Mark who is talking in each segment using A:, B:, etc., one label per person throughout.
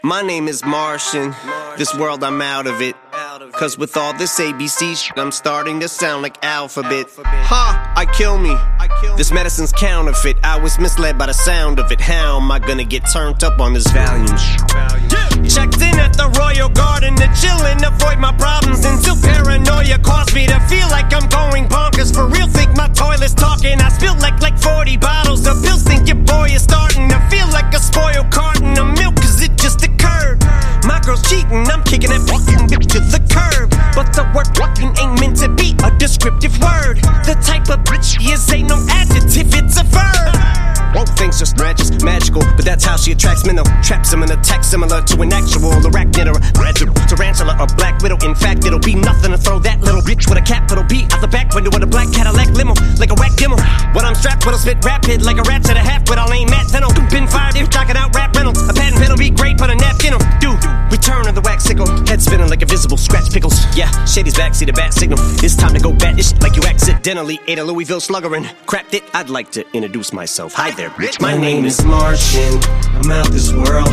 A: My name is Martian. This world, I'm out of it. Cause with all this ABC shit, I'm starting to sound like alphabet. Ha! I kill me. This medicine's counterfeit. I was misled by the sound of it. How am I gonna get turned up on this Valium shit? Checked in at the Royal Garden to chill and avoid my problems until paranoia caused me to feel like I'm going bonkers. For real, think my toilet's talking. I spilled like 40 bottles of pills. Think your boy is starting to feel like a spoiled carton of milk, cause it just occurred. My girl's cheating, I'm kicking that fucking bitch to the curb. But the word fucking ain't meant to be a descriptive word. The type of bitch she is ain't no adjective, it's a verb. Won't think just just magical, but that's how she attracts men. Traps them in a text similar to an actual arachnid or a tarantula or black widow. In fact, it'll be nothing to throw that little bitch with a capital B out the back window of a black Cadillac limo, like a whack demo. When I'm strapped, what'll spit rapid like a rat to the half, but I'll aim at Venno. Been fired if jocking out rap Reynolds. A patent pen'll be great, put a napkin on. Dude, return of the wax sickle, head spinning like invisible scratch pickles. Yeah, Shady's back, see the bat signal. It's time to go bat this shit like you accidentally ate a Louisville Slugger and cracked it. I'd like to introduce myself. Hi there, bitch. My name is Martian. I'm out this world.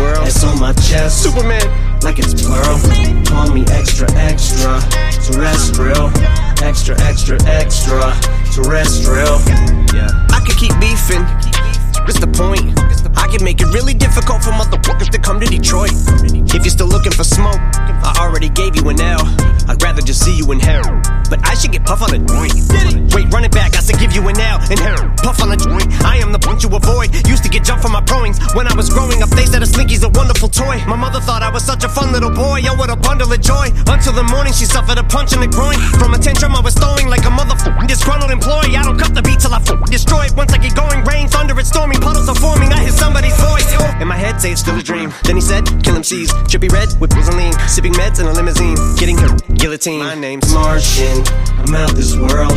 A: S on my chest, Superman, like it's plural. Call me extra, extra terrestrial. Extra, extra, extra terrestrial. Yeah, I could keep beefing. What's the point? I can make it really difficult for motherfuckers to come to Detroit. If you're still looking for smoke, I already gave you an L. I'd rather just see you in hell, but I should get puff on a joint. Wait, run it back, I said give you an L in hell. Puff on a joint, I am the punch you avoid. Used to get jumped for my growings. When I was growing up, they said a slinky's a wonderful toy. My mother thought I was such a fun little boy. Yo, what a bundle of joy. Until the morning, she suffered a punch in the groin. From a tantrum I was throwing like a motherfucking disgruntled employee. I don't cut the beat till I destroy it. Once I get going, rain, thunder, and storming puddles are forming. I hear somebody's voice in my head say it's still a dream. Then he said, kill MCs, trippy red with booze and lean, sipping meds in a limousine, getting her guillotine. My name's Martian. I'm out this world.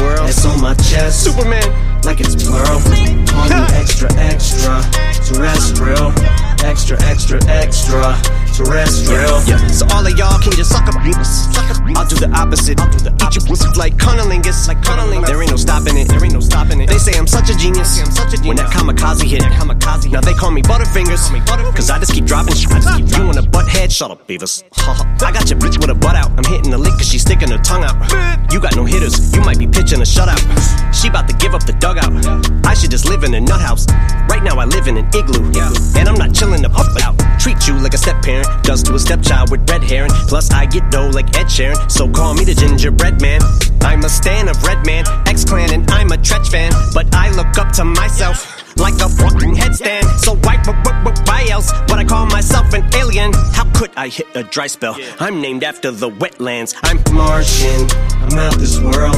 A: S on my chest, Superman, like it's plural. Call me extra, extra terrestrial. Extra, extra, extra terrestrial. Yeah. So all of y'all can just suck up. I'll do the opposite. Eat your pussy like cunnilingus. There ain't no stopping it. They say I'm such a genius. When that kamikaze hit, now they call me Butterfingers. Cause I just keep dropping shit. You want a butt head? Shut up, Beavis. I got your bitch with a butt out. I'm hitting the lick cause she's sticking her tongue out. You got no hitters, you might be pitching a shutout. She about to give up the dugout. I should just live in a nut house. Right now I live in an igloo, and I'm not chilling the up out. Treat you like a step parent does to a stepchild with red hair. And plus I get dough like Ed Sheeran, so call me the gingerbread man. I'm a stan of Redman, X-Clan, and I'm a Tretch fan. But I look up to myself like a fucking headstand. So why else would I call myself an alien? How could I hit a dry spell? I'm named after the wetlands. I'm Martian. I'm out this world.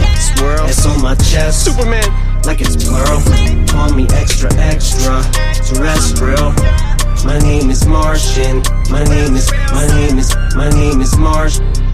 A: S on my chest, Superman, like it's plural. Call me extra, extra terrestrial. My name is Martian. My name is Marsh.